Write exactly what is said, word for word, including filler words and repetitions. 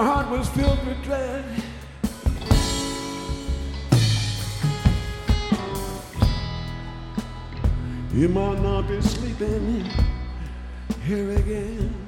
my heart was filled with dread. You might not be sleeping here again.